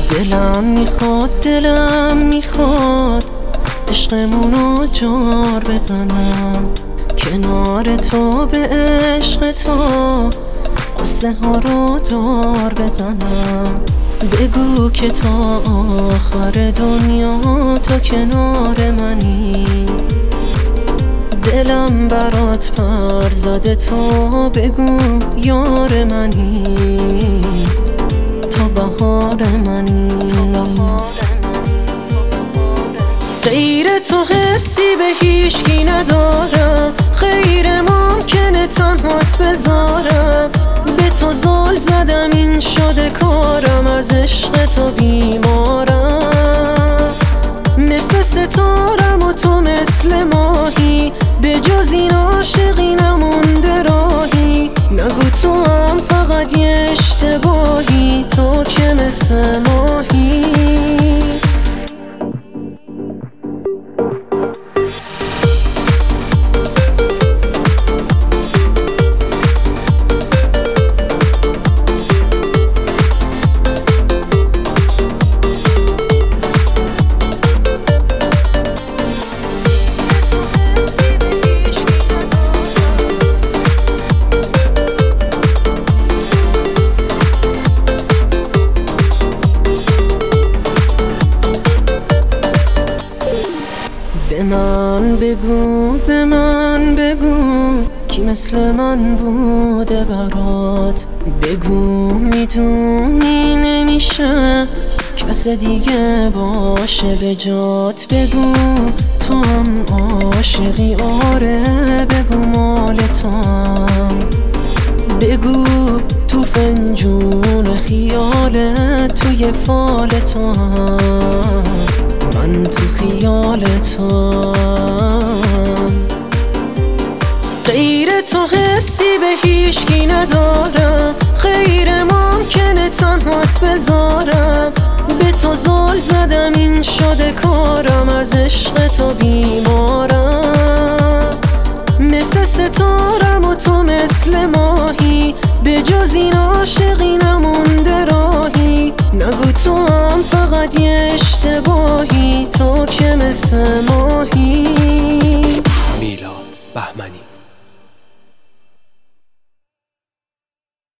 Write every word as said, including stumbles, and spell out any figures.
دلم میخواد دلم میخواد عشقمونو جار بزنم، کنار تو به عشق تو قصه ها رو دار بزنم. بگو که تا آخر دنیا تو کنار منی، دلم برات پر زده تو بگو یار منی، تو بهار منی. غیر تو حسی به هیچکی ندارم، غیر ممکنه تنهات بذارم. به تو زل زدم این شده کارم، از عشق تو بیمارم. مثل ستارم و تو مثل ماهی، به جز این عاشقی نمونده راهی. نگو تو هم فقط یه اشتباهی، تو که مثل ماهی. به من بگو به من بگو کی مثل من بوده برات. بگو میدونی نمیشه کس دیگه باشه به جات. بگو تو هم عاشقی آره، بگو مال تو هم. بگو تو فنجون خیالت توی فال تو هم، من تو خیال تو. غیر تو حسی به هیچکی ندارم، غیر ممکنه تنهات بذارم. به تو زل زدم این شده کارم، از عشق تو بیمارم. مثل ستارم و تو مثل ماهی، به جز این عاشقی نمونده راهی. نگو تو هم فقط یه اشتباهی، تو که مثل